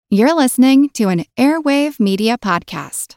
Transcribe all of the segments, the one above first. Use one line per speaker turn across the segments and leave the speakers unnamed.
You're listening to an Airwave Media Podcast.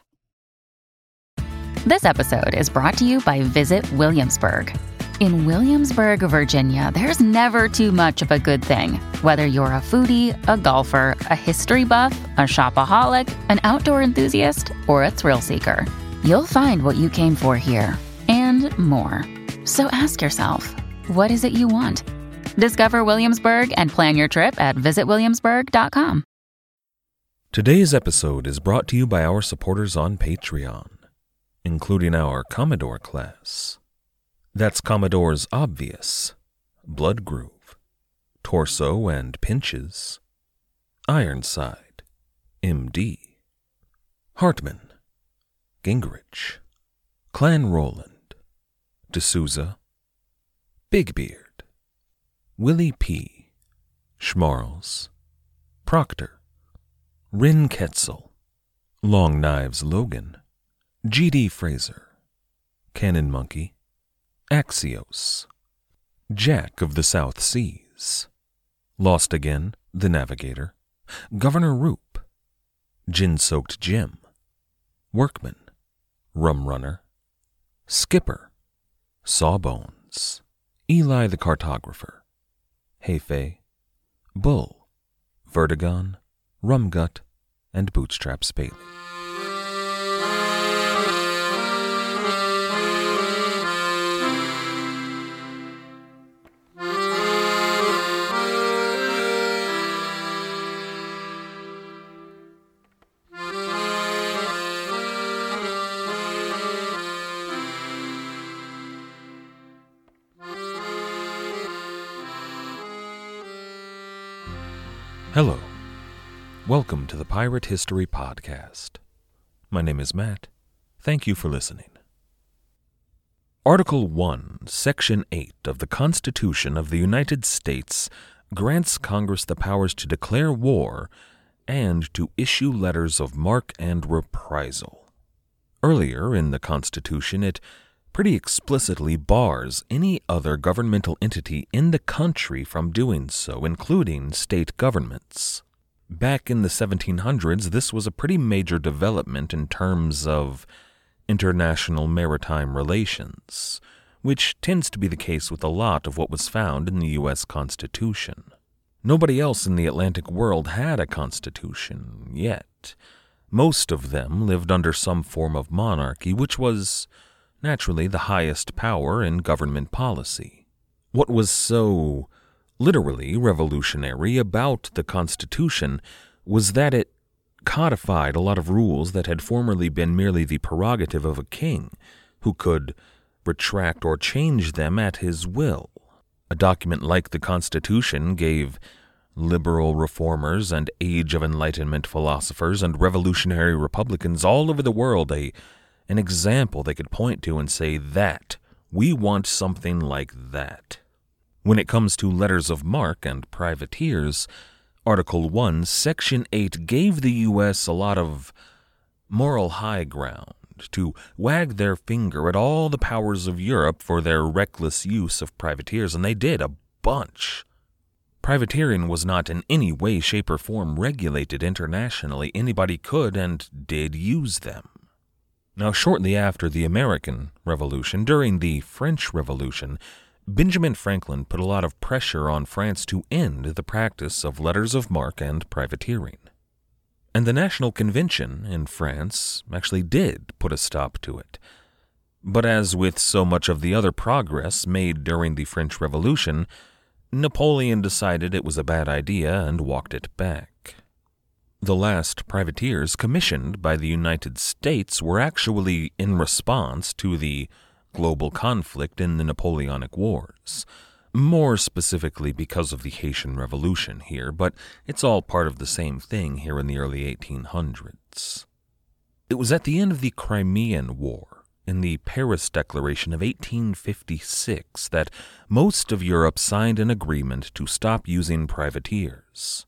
This episode is brought to you by Visit Williamsburg. In Williamsburg, Virginia, there's never too much of a good thing. Whether you're a foodie, a golfer, a history buff, a shopaholic, an outdoor enthusiast, or a thrill seeker, you'll find what you came for here and more. So ask yourself, what is it you want? Discover Williamsburg and plan your trip at visitwilliamsburg.com.
Today's episode is brought to you by our supporters on Patreon, including our Commodore class. That's Commodore's Obvious, Blood Groove, Torso and Pinches, Ironside, MD, Hartman, Gingrich, Clan Roland, D'Souza, Big Beard, Willie P., Schmarls, Proctor, Rin Ketzel, Long Knives Logan, G.D. Fraser, Cannon Monkey, Axios, Jack of the South Seas, Lost Again, The Navigator, Governor Roop, Gin-Soaked Jim, Workman, Rum Runner, Skipper, Sawbones, Eli the Cartographer, Hefe, Bull, Vertigon, Rumgut, and Bootstrap Spaley. Hello. Welcome to the Pirate History Podcast. My name is Matt. Thank you for listening. Article 1, Section 8 of the Constitution of the United States grants Congress the powers to declare war and to issue letters of marque and reprisal. Earlier in the Constitution, it pretty explicitly bars any other governmental entity in the country from doing so, including state governments. Back in the 1700s, this was a pretty major development in terms of international maritime relations, which tends to be the case with a lot of what was found in the U.S. Constitution. Nobody else in the Atlantic world had a constitution yet. Most of them lived under some form of monarchy, which was naturally the highest power in government policy. What was so literally revolutionary about the Constitution was that it codified a lot of rules that had formerly been merely the prerogative of a king, who could retract or change them at his will. A document like the Constitution gave liberal reformers and Age of Enlightenment philosophers and revolutionary Republicans all over the world an example they could point to and say that we want something like that. When it comes to letters of marque and privateers, Article 1, Section 8 gave the U.S. a lot of moral high ground to wag their finger at all the powers of Europe for their reckless use of privateers, and they did a bunch. Privateering was not in any way, shape, or form regulated internationally. Anybody could and did use them. Now, shortly after the American Revolution, during the French Revolution, Benjamin Franklin put a lot of pressure on France to end the practice of letters of marque and privateering. And the National Convention in France actually did put a stop to it. But as with so much of the other progress made during the French Revolution, Napoleon decided it was a bad idea and walked it back. The last privateers commissioned by the United States were actually in response to the global conflict in the Napoleonic Wars, more specifically because of the Haitian Revolution here, but it's all part of the same thing here in the early 1800s. It was at the end of the Crimean War, in the Paris Declaration of 1856, that most of Europe signed an agreement to stop using privateers.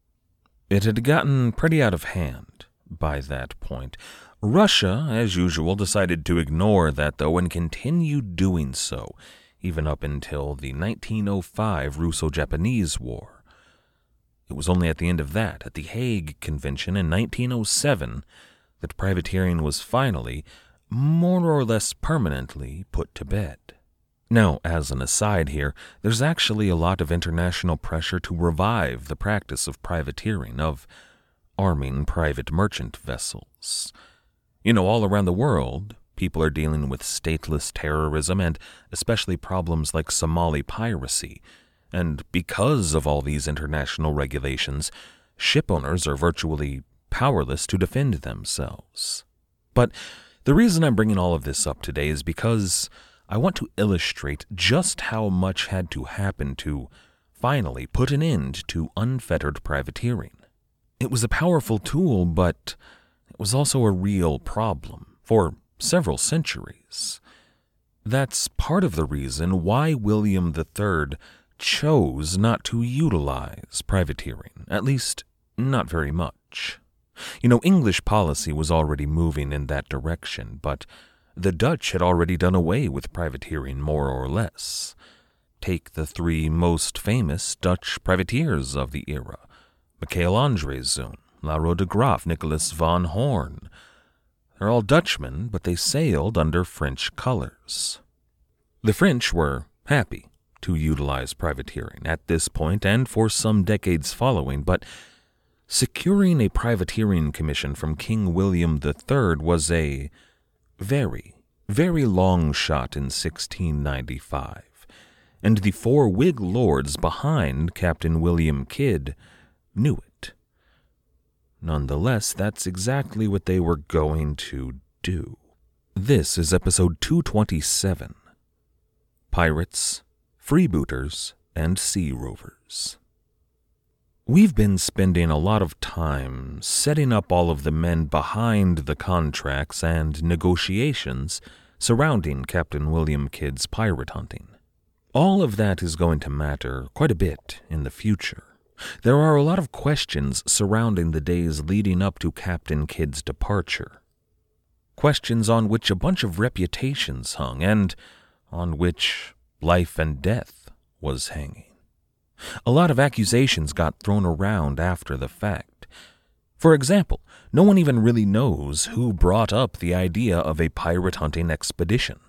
It had gotten pretty out of hand by that point. Russia, as usual, decided to ignore that, though, and continued doing so, even up until the 1905 Russo-Japanese War. It was only at the end of that, at the Hague Convention in 1907, that privateering was finally, more or less permanently, put to bed. Now, as an aside here, there's actually a lot of international pressure to revive the practice of privateering, of arming private merchant vessels. All around the world, people are dealing with stateless terrorism and especially problems like Somali piracy. And because of all these international regulations, ship owners are virtually powerless to defend themselves. But the reason I'm bringing all of this up today is because I want to illustrate just how much had to happen to finally put an end to unfettered privateering. It was a powerful tool, but it was also a real problem for several centuries. That's part of the reason why William III chose not to utilize privateering, at least not very much. English policy was already moving in that direction, but the Dutch had already done away with privateering more or less. Take the three most famous Dutch privateers of the era: Mikhail Andriezoon, Lauro de Graaf, Nicholas van Hoorn. They're all Dutchmen, but they sailed under French colors. The French were happy to utilize privateering at this point and for some decades following, but securing a privateering commission from King William III was a very, very long shot in 1695, and the four Whig lords behind Captain William Kidd knew it. Nonetheless, that's exactly what they were going to do. This is episode 227, Pirates, Freebooters, and Sea Rovers. We've been spending a lot of time setting up all of the men behind the contracts and negotiations surrounding Captain William Kidd's pirate hunting. All of that is going to matter quite a bit in the future. There are a lot of questions surrounding the days leading up to Captain Kidd's departure. Questions on which a bunch of reputations hung and on which life and death was hanging. A lot of accusations got thrown around after the fact. For example, no one even really knows who brought up the idea of a pirate hunting expedition.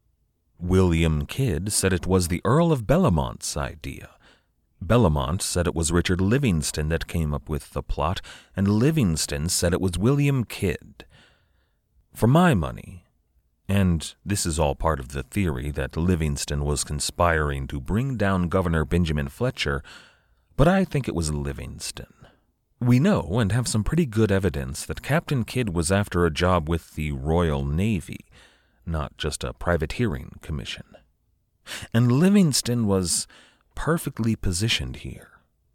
William Kidd said it was the Earl of Bellomont's idea. Bellomont said it was Richard Livingston that came up with the plot, and Livingston said it was William Kidd. For my money, and this is all part of the theory that Livingston was conspiring to bring down Governor Benjamin Fletcher, but I think it was Livingston. We know and have some pretty good evidence that Captain Kidd was after a job with the Royal Navy, not just a privateering commission. And Livingston was perfectly positioned here.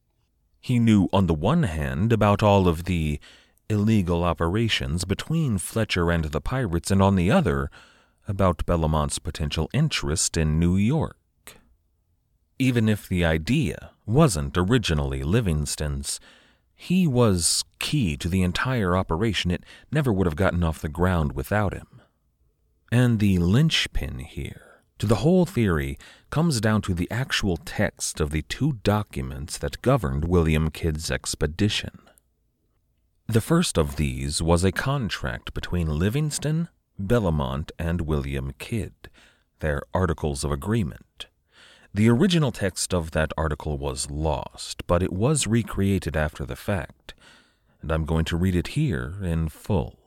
He knew on the one hand about all of the illegal operations between Fletcher and the pirates, and on the other, about Bellomont's potential interest in New York. Even if the idea wasn't originally Livingston's, he was key to the entire operation. It never would have gotten off the ground without him. And the linchpin here to the whole theory comes down to the actual text of the two documents that governed William Kidd's expedition. The first of these was a contract between Livingston, Bellomont, and William Kidd, their Articles of Agreement. The original text of that article was lost, but it was recreated after the fact, and I'm going to read it here in full.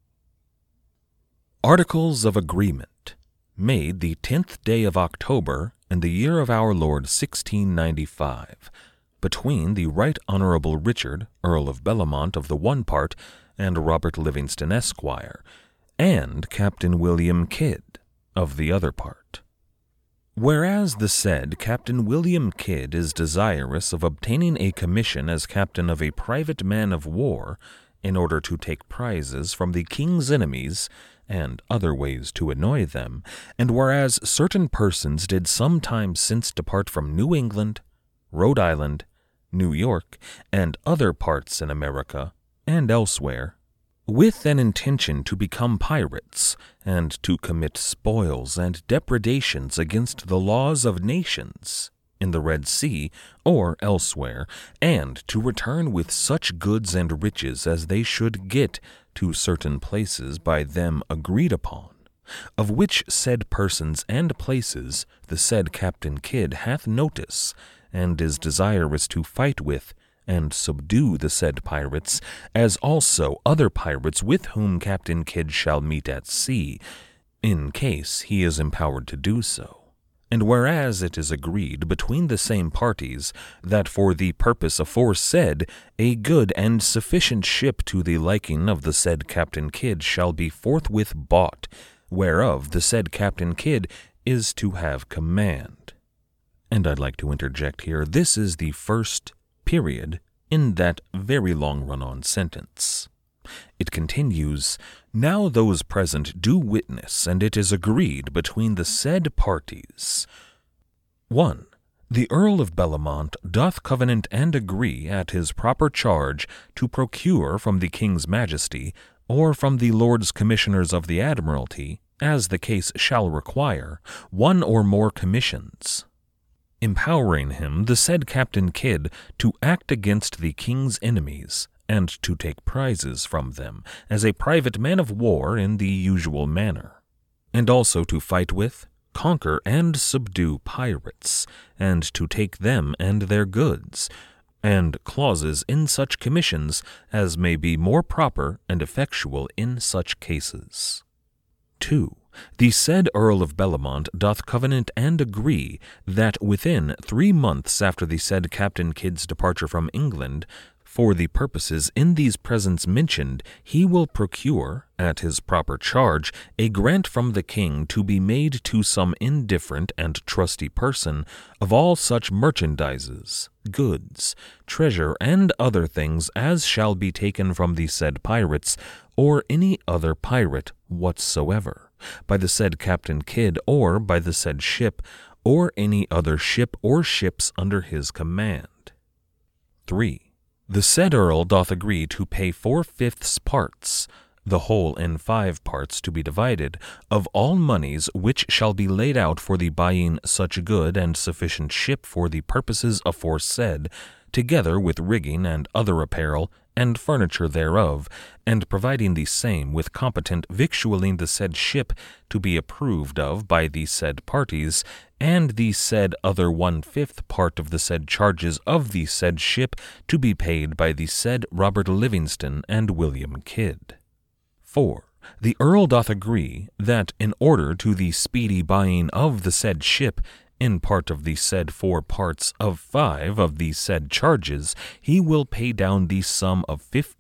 Articles of Agreement, made the 10th day of October in the year of our Lord 1695, between the Right Honorable Richard, Earl of Bellomont of the one part, and Robert Livingston, Esquire, and Captain William Kidd of the other part. Whereas the said Captain William Kidd is desirous of obtaining a commission as captain of a private man of war in order to take prizes from the king's enemies and other ways to annoy them, and whereas certain persons did some time since depart from New England, Rhode Island, New York, and other parts in America and elsewhere, with an intention to become pirates and to commit spoils and depredations against the laws of nations, in the Red Sea or elsewhere, and to return with such goods and riches as they should get to certain places by them agreed upon, of which said persons and places the said Captain Kidd hath notice, and is desirous to fight with and subdue the said pirates, as also other pirates with whom Captain Kidd shall meet at sea, in case he is empowered to do so. And whereas it is agreed between the same parties that for the purpose aforesaid a good and sufficient ship to the liking of the said Captain Kidd shall be forthwith bought, whereof the said Captain Kidd is to have command. And I'd like to interject here, this is the first period in that very long run-on sentence. It continues, "Now those present do witness, and it is agreed between the said parties. 1. The Earl of Bellamont doth covenant and agree at his proper charge to procure from the King's Majesty, or from the Lords Commissioners of the Admiralty, as the case shall require, one or more commissions, empowering him, the said Captain Kidd, to act against the King's enemies, and to take prizes from them, as a private man of war in the usual manner, and also to fight with, conquer, and subdue pirates, and to take them and their goods, and clauses in such commissions as may be more proper and effectual in such cases. 2. The said Earl of Bellamont doth covenant and agree that within 3 months after the said Captain Kidd's departure from England, for the purposes in these presents mentioned, he will procure, at his proper charge, a grant from the King to be made to some indifferent and trusty person of all such merchandises, goods, treasure, and other things as shall be taken from the said pirates, or any other pirate whatsoever, by the said Captain Kidd, or by the said ship, or any other ship or ships under his command. 3. The said Earl doth agree to pay 4/5 parts, the whole in 5 parts to be divided, of all moneys which shall be laid out for the buying such good and sufficient ship for the purposes aforesaid, together with rigging and other apparel and furniture thereof, and providing the same with competent victualling the said ship to be approved of by the said parties, and the said other 1/5 part of the said charges of the said ship to be paid by the said Robert Livingston and William Kidd. 4. The Earl doth agree that in order to the speedy buying of the said ship, in part of the said 4 parts of 5 of the said charges, he will pay down the sum of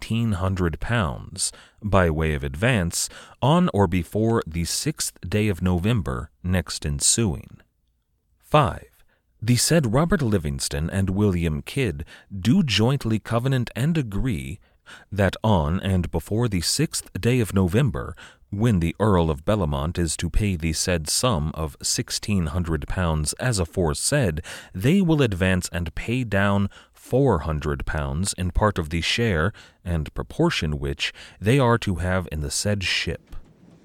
£1,500, by way of advance, on or before the 6th day of November next ensuing. 5. The said Robert Livingston and William Kidd do jointly covenant and agree that on and before the 6th day of November, when the Earl of Bellamont is to pay the said sum of £1,600 as aforesaid, they will advance and pay down £400 in part of the share and proportion which they are to have in the said ship.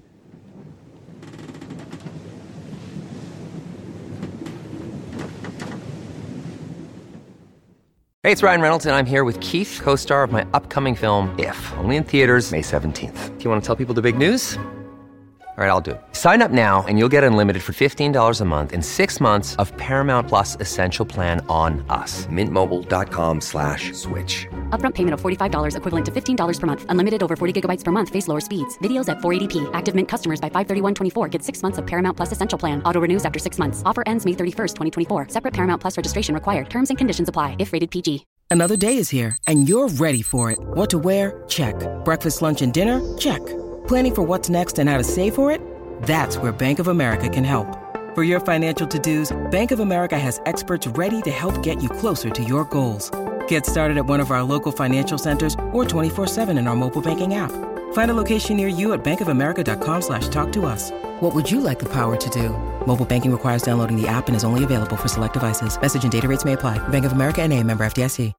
Hey, it's Ryan Reynolds, and I'm here with Keith, co-star of my upcoming film, If, only in theaters May 17th. Do you want to tell people the big news? All right, I'll do it. Sign up now and you'll get unlimited for $15 a month and 6 months of Paramount Plus Essential Plan on us. MintMobile.com/switch.
Upfront payment of $45 equivalent to $15 per month. Unlimited over 40 gigabytes per month. Face lower speeds. Videos at 480p. Active Mint customers by 531.24 get 6 months of Paramount Plus Essential Plan. Auto renews after 6 months. Offer ends May 31st, 2024. Separate Paramount Plus registration required. Terms and conditions apply if rated PG.
Another day is here and you're ready for it. What to wear? Check. Breakfast, lunch, and dinner? Check. Planning for what's next and how to save for it? That's where Bank of America can help. For your financial to-dos, Bank of America has experts ready to help get you closer to your goals. Get started at one of our local financial centers or 24/7 in our mobile banking app. Find a location near you at bankofamerica.com/talktous. What would you like the power to do? Mobile banking requires downloading the app and is only available for select devices. Message and data rates may apply. Bank of America N.A., member FDIC.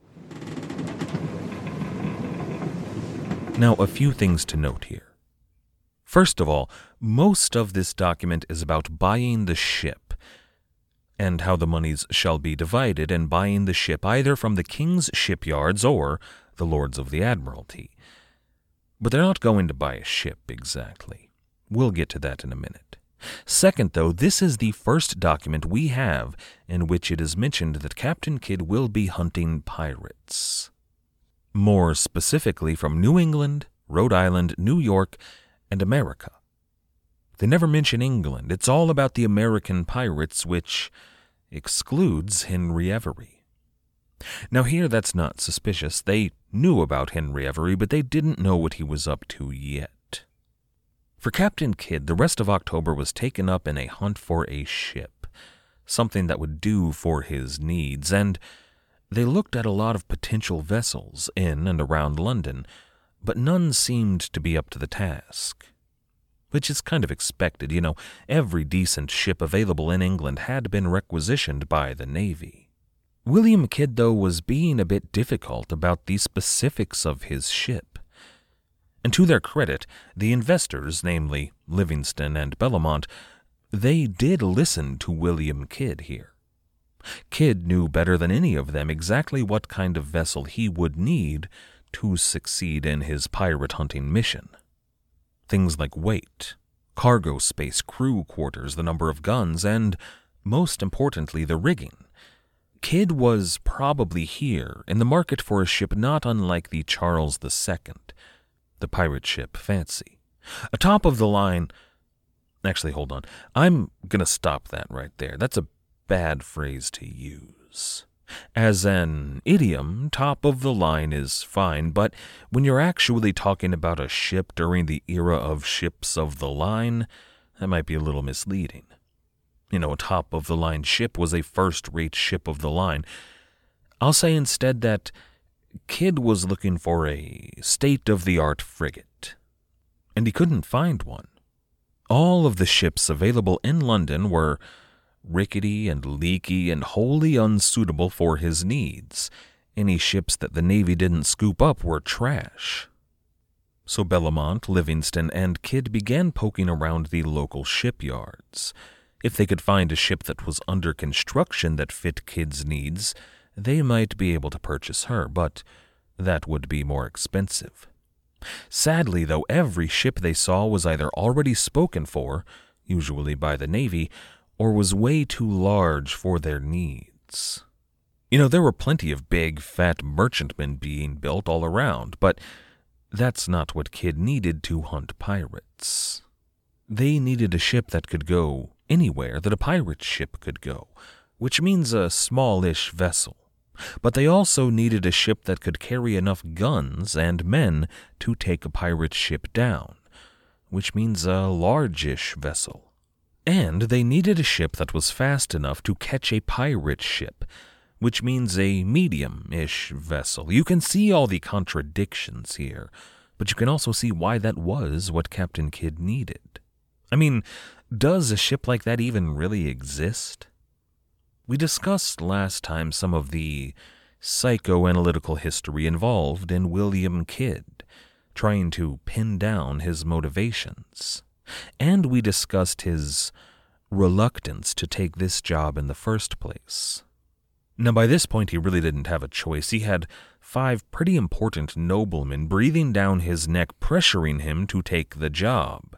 Now, a few things to note here. First of all, most of this document is about buying the ship. and how the monies shall be divided in buying the ship either from the king's shipyards or the lords of the admiralty. But they're not going to buy a ship exactly. We'll get to that in a minute. Second, though, this is the first document we have in which it is mentioned that Captain Kidd will be hunting pirates. More specifically from New England, Rhode Island, New York, and America. They never mention England. It's all about the American pirates, which excludes Henry Every. Now here that's not suspicious. They knew about Henry Every, but they didn't know what he was up to yet. For Captain Kidd, the rest of October was taken up in a hunt for a ship, something that would do for his needs, and they looked at a lot of potential vessels in and around London, but none seemed to be up to the task. Which is kind of expected, every decent ship available in England had been requisitioned by the Navy. William Kidd, though, was being a bit difficult about the specifics of his ship. And to their credit, the investors, namely Livingston and Bellamont, they did listen to William Kidd here. Kidd knew better than any of them exactly what kind of vessel he would need to succeed in his pirate hunting mission. Things like weight, cargo space, crew quarters, the number of guns, and, most importantly, the rigging. Kidd was probably here in the market for a ship not unlike the Charles II, the pirate ship Fancy. A top-of-the-line... Actually, hold on. I'm gonna stop that right there. That's a bad phrase to use. As an idiom, top-of-the-line is fine, but when you're actually talking about a ship during the era of ships of the line, that might be a little misleading. A top-of-the-line ship was a first-rate ship of the line. I'll say instead that Kidd was looking for a state-of-the-art frigate, and he couldn't find one. All of the ships available in London were rickety and leaky and wholly unsuitable for his needs. Any ships that the Navy didn't scoop up were trash. So Bellamont, Livingston, and Kidd began poking around the local shipyards. If they could find a ship that was under construction that fit Kidd's needs, they might be able to purchase her, but that would be more expensive. Sadly, though, every ship they saw was either already spoken for, usually by the Navy, or was way too large for their needs. There were plenty of big, fat merchantmen being built all around, but that's not what Kidd needed to hunt pirates. They needed a ship that could go anywhere that a pirate ship could go, which means a smallish vessel. But they also needed a ship that could carry enough guns and men to take a pirate ship down, which means a largish vessel. And they needed a ship that was fast enough to catch a pirate ship, which means a medium-ish vessel. You can see all the contradictions here, but you can also see why that was what Captain Kidd needed. Does a ship like that even really exist? We discussed last time some of the psychoanalytical history involved in William Kidd, trying to pin down his motivations. And we discussed his reluctance to take this job in the first place. Now, by this point, he really didn't have a choice. He had 5 pretty important noblemen breathing down his neck, pressuring him to take the job.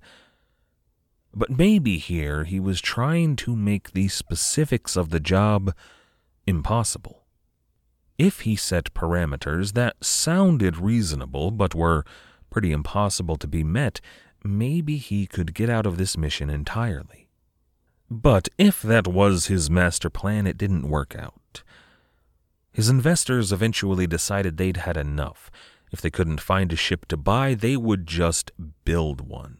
But maybe here he was trying to make the specifics of the job impossible. If he set parameters that sounded reasonable but were pretty impossible to be met, maybe he could get out of this mission entirely. But if that was his master plan, it didn't work out. His investors eventually decided they'd had enough. If they couldn't find a ship to buy, they would just build one.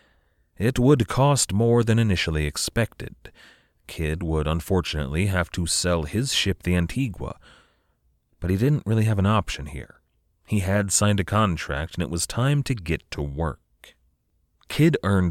It would cost more than initially expected. Kidd would unfortunately have to sell his ship, the Antigua, but he didn't really have an option here. He had signed a contract, and it was time to get to work. Kidd earned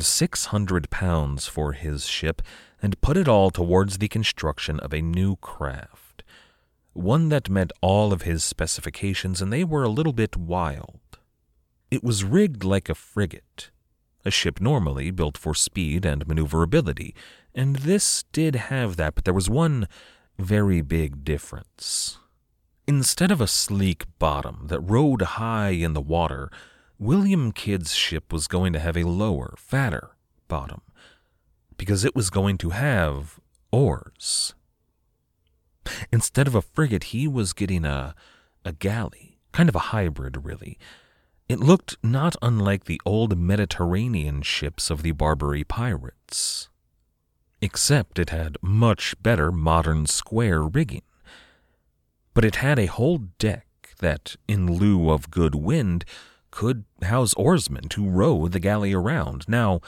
£600 for his ship and put it all towards the construction of a new craft, one that met all of his specifications, and they were a little bit wild. It was rigged like a frigate, a ship normally built for speed and maneuverability, and this did have that, but there was one very big difference. Instead of a sleek bottom that rode high in the water, William Kidd's ship was going to have a lower, fatter bottom, because it was going to have oars. Instead of a frigate, he was getting a galley, kind of a hybrid, really. It looked not unlike the old Mediterranean ships of the Barbary pirates, except it had much better modern square rigging. But it had a whole deck that, in lieu of good wind, could house oarsmen to row the galley around. Now,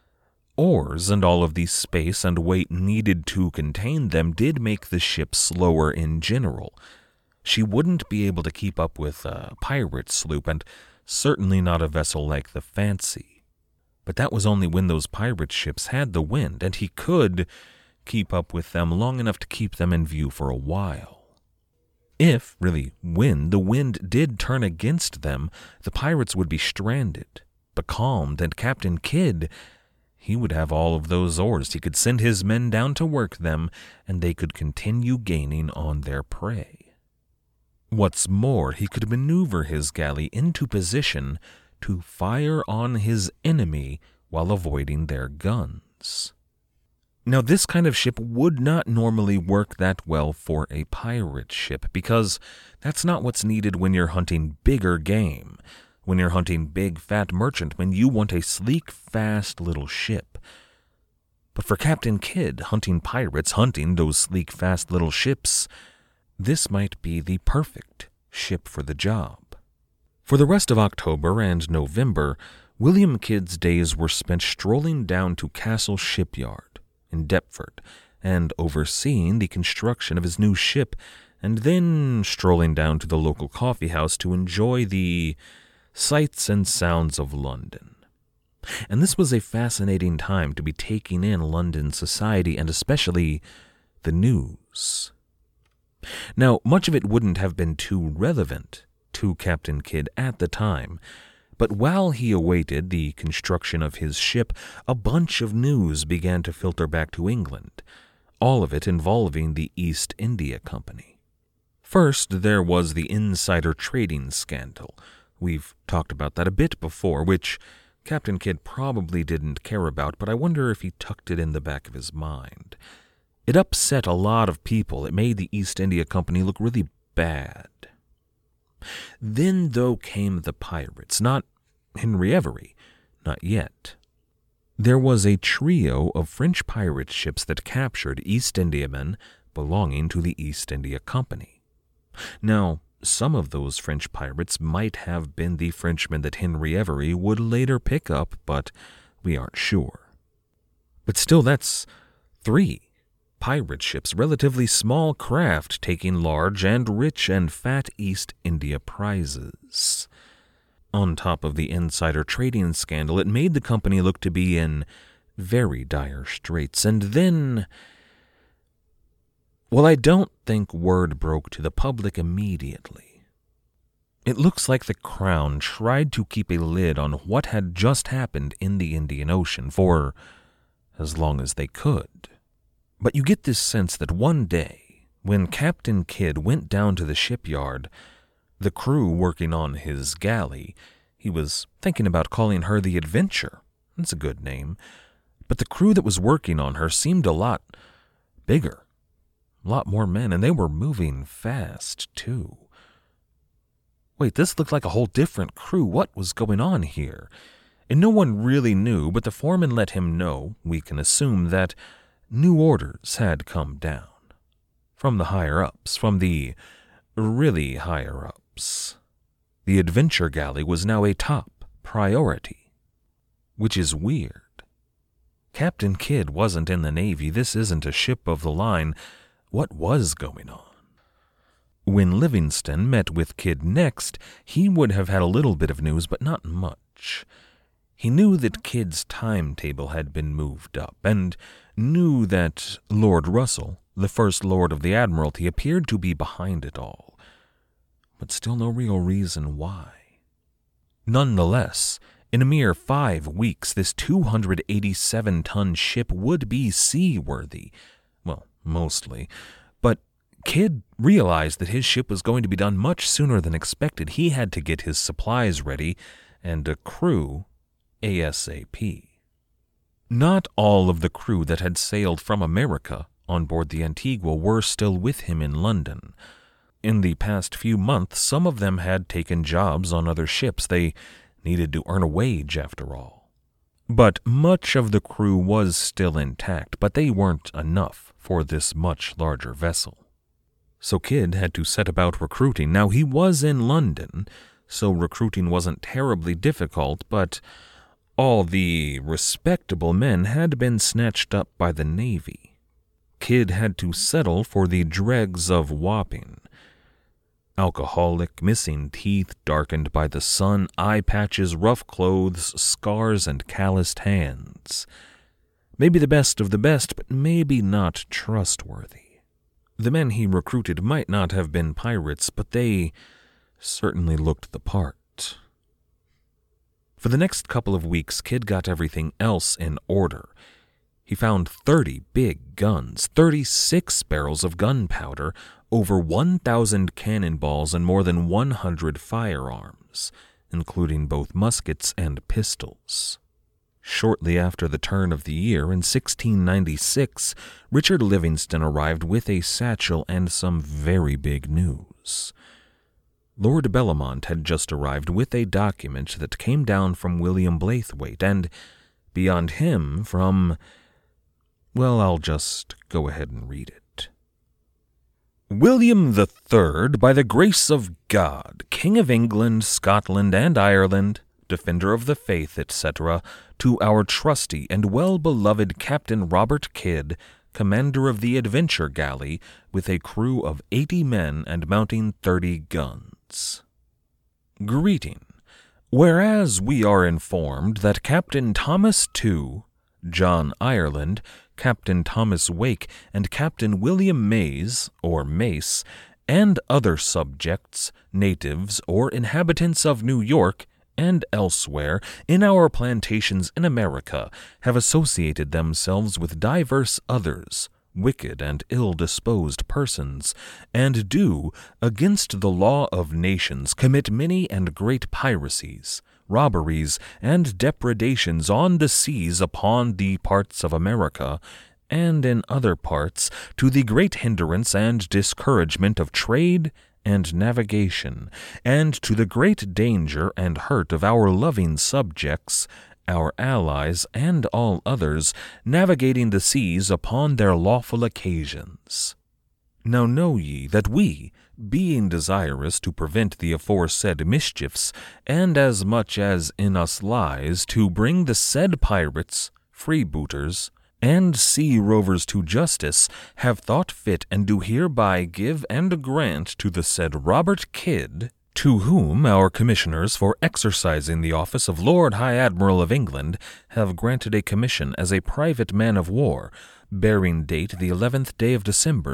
oars and all of the space and weight needed to contain them did make the ship slower in general. She wouldn't be able to keep up with a pirate sloop, and certainly not a vessel like the Fancy. But that was only when those pirate ships had the wind, and he could keep up with them long enough to keep them in view for a while. If, really, when the wind did turn against them, the pirates would be stranded, becalmed, and Captain Kidd, he would have all of those oars. He could send his men down to work them, and they could continue gaining on their prey. What's more, he could maneuver his galley into position to fire on his enemy while avoiding their guns. Now, this kind of ship would not normally work that well for a pirate ship, because that's not what's needed when you're hunting bigger game. When you're hunting big, fat merchantmen, you want a sleek, fast little ship. But for Captain Kidd, hunting pirates, hunting those sleek, fast little ships, this might be the perfect ship for the job. For the rest of October and November, William Kidd's days were spent strolling down to Castle Shipyard in Deptford and overseeing the construction of his new ship, and then strolling down to the local coffee house to enjoy the sights and sounds of London. And this was a fascinating time to be taking in London society, and especially the news. Now, much of it wouldn't have been too relevant to Captain Kidd at the time, but while he awaited the construction of his ship, a bunch of news began to filter back to England, all of it involving the East India Company. First, there was the insider trading scandal. We've talked about that a bit before, which Captain Kidd probably didn't care about, but I wonder if he tucked it in the back of his mind. It upset a lot of people. It made the East India Company look really bad. Then, though, came the pirates. Not Henry Every. Not yet. There was a trio of French pirate ships that captured East Indiamen belonging to the East India Company. Now, some of those French pirates might have been the Frenchmen that Henry Every would later pick up, but we aren't sure. But still, that's 3 pirate ships, relatively small craft taking large and rich and fat East India prizes. On top of the insider trading scandal, it made the company look to be in very dire straits. And then, well, I don't think word broke to the public immediately. It looks like the Crown tried to keep a lid on what had just happened in the Indian Ocean for as long as they could. But you get this sense that one day, when Captain Kidd went down to the shipyard, the crew working on his galley, he was thinking about calling her the Adventure. That's a good name. But the crew that was working on her seemed a lot bigger, a lot more men, and they were moving fast, too. Wait, this looked like a whole different crew. What was going on here? And no one really knew, but the foreman let him know, we can assume, that new orders had come down. From the higher-ups, from the really higher-ups. The Adventure Galley was now a top priority. Which is weird. Captain Kidd wasn't in the Navy. This isn't a ship of the line. What was going on? When Livingston met with Kidd next, he would have had a little bit of news, but not much. He knew that Kidd's timetable had been moved up, and knew that Lord Russell, the First Lord of the Admiralty, appeared to be behind it all, but still no real reason why. Nonetheless, In a mere 5 weeks, this 287-ton ship would be seaworthy. Well, mostly. But Kidd realized that his ship was going to be done much sooner than expected. He had to get his supplies ready and a crew ASAP. Not all of the crew that had sailed from America on board the Antigua were still with him in London. In the past few months, some of them had taken jobs on other ships. They needed to earn a wage, after all. But much of the crew was still intact, but they weren't enough for this much larger vessel. So Kidd had to set about recruiting. Now, he was in London, so recruiting wasn't terribly difficult, but all the respectable men had been snatched up by the Navy. Kidd had to settle for the dregs of Wapping. Alcoholic, missing teeth, darkened by the sun, eye patches, rough clothes, scars, and calloused hands. Maybe the best of the best, but maybe not trustworthy. The men he recruited might not have been pirates, but they certainly looked the part. For the next couple of weeks, Kidd got everything else in order. He found 30 big guns, 36 barrels of gunpowder, over 1,000 cannonballs, and more than 100 firearms, including both muskets and pistols. Shortly after the turn of the year, in 1696, Richard Livingston arrived with a satchel and some very big news. Lord Bellomont had just arrived with a document that came down from William Blaithwaite, and beyond him from... well, I'll just go ahead and read it. William the Third, by the grace of God, King of England, Scotland, and Ireland, defender of the faith, etc., to our trusty and well-beloved Captain Robert Kidd, commander of the Adventure Galley, with a crew of 80 men and mounting 30 guns. Greeting. Whereas we are informed that Captain Thomas Tew, John Ireland, Captain Thomas Wake, and Captain William Mays, or Mace, and other subjects, natives, or inhabitants of New York, and elsewhere, in our plantations in America, have associated themselves with divers others, wicked and ill-disposed persons, and do, against the law of nations, commit many and great piracies, robberies, and depredations on the seas upon the parts of America, and in other parts, to the great hindrance and discouragement of trade and navigation, and to the great danger and hurt of our loving subjects, our allies, and all others, navigating the seas upon their lawful occasions. Now know ye that we, being desirous to prevent the aforesaid mischiefs, and as much as in us lies to bring the said pirates, freebooters, and sea rovers to justice, have thought fit and do hereby give and grant to the said Robert Kidd, to whom our commissioners for exercising the office of Lord High Admiral of England have granted a commission as a private man of war, bearing date the 11th day of December,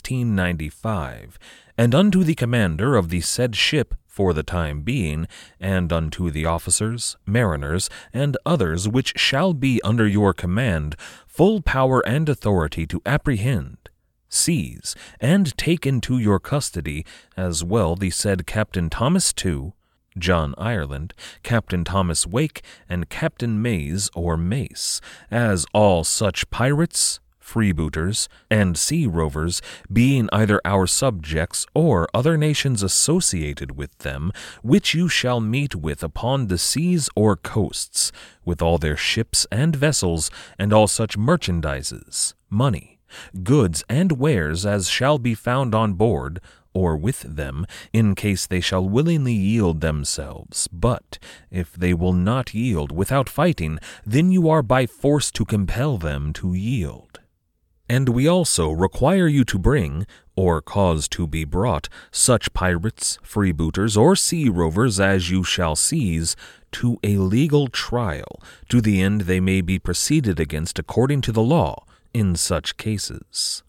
1695, and unto the commander of the said ship for the time being, and unto the officers, mariners, and others which shall be under your command, full power and authority to apprehend, seize, and take into your custody, as well the said Captain Thomas Tew, John Ireland, Captain Thomas Wake, and Captain Mays or Mace, as all such pirates, freebooters, and sea rovers, being either our subjects or other nations associated with them, which you shall meet with upon the seas or coasts, with all their ships and vessels, and all such merchandises, money, goods, and wares as shall be found on board, or with them, in case they shall willingly yield themselves. But if they will not yield without fighting, then you are by force to compel them to yield. And we also require you to bring, or cause to be brought, such pirates, freebooters, or sea rovers as you shall seize, to a legal trial, to the end they may be proceeded against according to the law in such cases.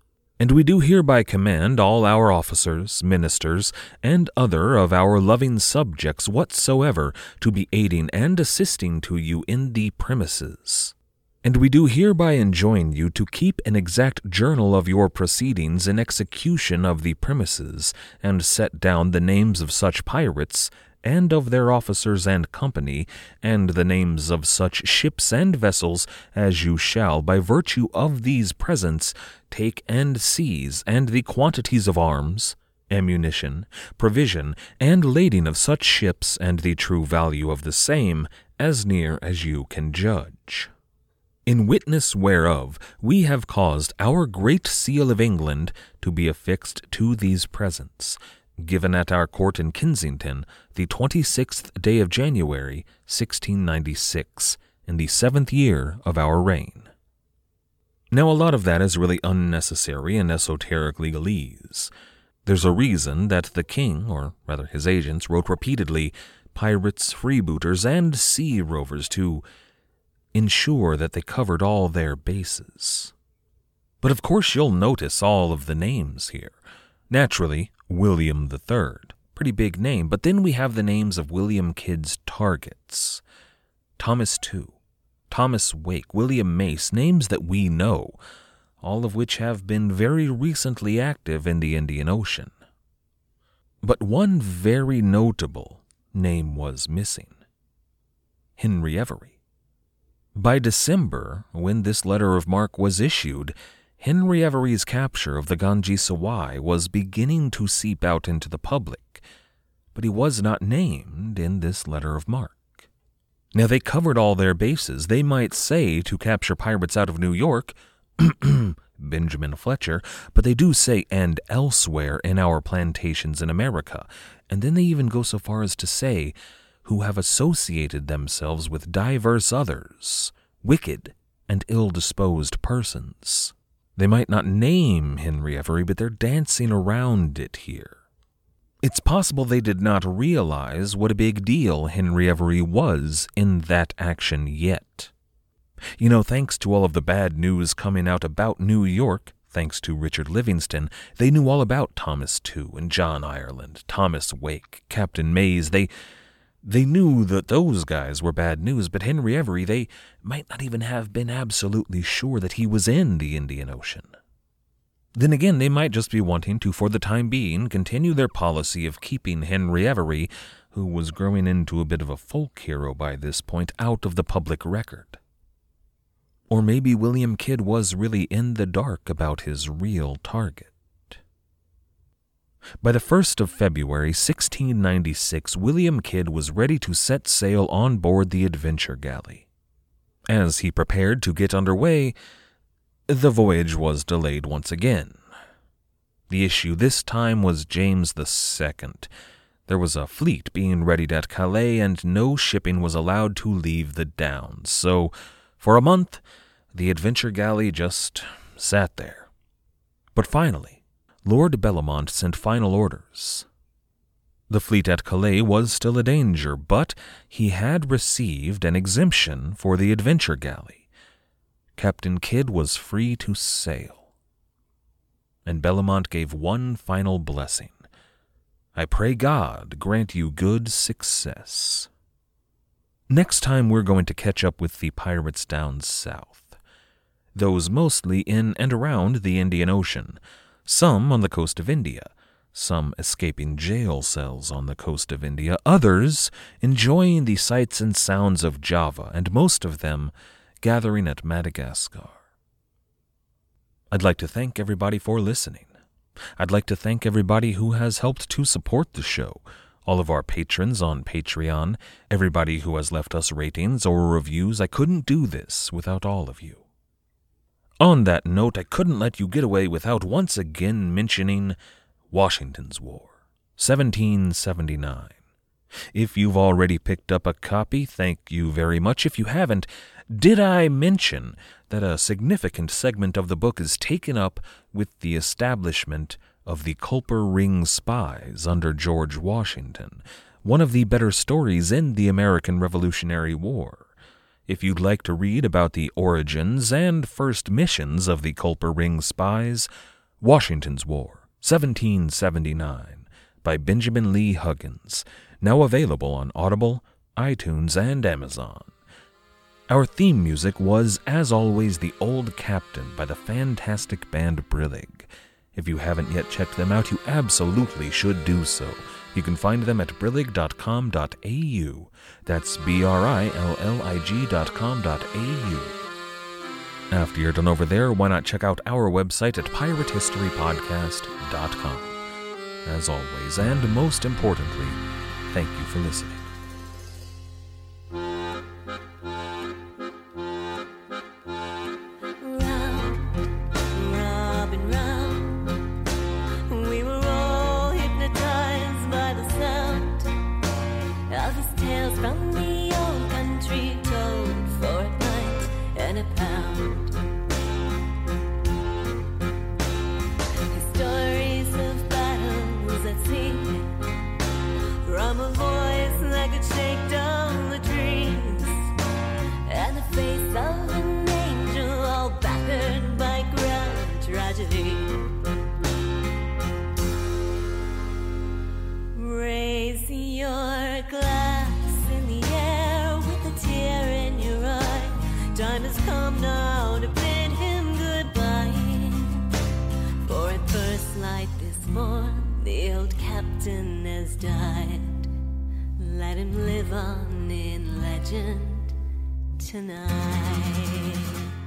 And we do hereby command all our officers, ministers, and other of our loving subjects whatsoever to be aiding and assisting to you in the premises. And we do hereby enjoin you to keep an exact journal of your proceedings in execution of the premises, and set down the names of such pirates, and of their officers and company, and the names of such ships and vessels as you shall, by virtue of these presents, take and seize, and the quantities of arms, ammunition, provision, and lading of such ships, and the true value of the same, as near as you can judge. In witness whereof we have caused our great seal of England to be affixed to these presents, given at our court in Kensington, the 26th day of January, 1696, in the 7th year of our reign. Now, a lot of that is really unnecessary and esoteric legalese. There's a reason that the king, or rather his agents, wrote repeatedly pirates, freebooters, and sea rovers to ensure that they covered all their bases. But of course you'll notice all of the names here. Naturally, William III, pretty big name, but then we have the names of William Kidd's targets. Thomas Tew, Thomas Wake, William Mace, names that we know, all of which have been very recently active in the Indian Ocean. But one very notable name was missing: Henry Every. By December, when this letter of marque was issued, Henry Every's capture of the Ganges Sawai was beginning to seep out into the public, but he was not named in this letter of marque. Now, they covered all their bases. They might say to capture pirates out of New York, Benjamin Fletcher, but they do say and elsewhere in our plantations in America, and then they even go so far as to say, who have associated themselves with divers others, wicked and ill-disposed persons. They might not name Henry Every, but they're dancing around it here. It's possible they did not realize what a big deal Henry Every was in that action yet. You know, thanks to all of the bad news coming out about New York, thanks to Richard Livingston, they knew all about Thomas Tew and John Ireland, Thomas Wake, Captain Mays. They knew that those guys were bad news, but Henry Every, they might not even have been absolutely sure that he was in the Indian Ocean. Then again, they might just be wanting to, for the time being, continue their policy of keeping Henry Every, who was growing into a bit of a folk hero by this point, out of the public record. Or maybe William Kidd was really in the dark about his real target. By the 1st of February, 1696, William Kidd was ready to set sail on board the Adventure Galley. As he prepared to get underway, the voyage was delayed once again. The issue this time was James II. There was a fleet being readied at Calais, and no shipping was allowed to leave the Downs. So, for a month, the Adventure Galley just sat there. But finally, Lord Bellomont sent final orders. The fleet at Calais was still a danger, but he had received an exemption for the Adventure Galley. Captain Kidd was free to sail. And Bellomont gave one final blessing. I pray God grant you good success. Next time we're going to catch up with the pirates down south. Those mostly in and around the Indian Ocean. Some on the coast of India, some escaping jail cells on the coast of India, others enjoying the sights and sounds of Java, and most of them gathering at Madagascar. I'd like to thank everybody for listening. I'd like to thank everybody who has helped to support the show, all of our patrons on Patreon, everybody who has left us ratings or reviews. I couldn't do this without all of you. On that note, I couldn't let you get away without once again mentioning Washington's War, 1779. If you've already picked up a copy, thank you very much. If you haven't, did I mention that a significant segment of the book is taken up with the establishment of the Culper Ring Spies under George Washington, one of the better stories in the American Revolutionary War? If you'd like to read about the origins and first missions of the Culper Ring Spies, Washington's War, 1779, by Benjamin Lee Huggins, now available on Audible, iTunes, and Amazon. Our theme music was, as always, The Old Captain by the fantastic band Brillig. If you haven't yet checked them out, you absolutely should do so. You can find them at brillig.com.au. That's BRILLIG.com.au. After you're done over there, why not check out our website at piratehistorypodcast.com. As always, and most importantly, thank you for listening.
Raise your glass in the air with a tear in your eye. Time has come now to bid him goodbye. For at first light this morn, the old captain has died. Let him live on in legend tonight.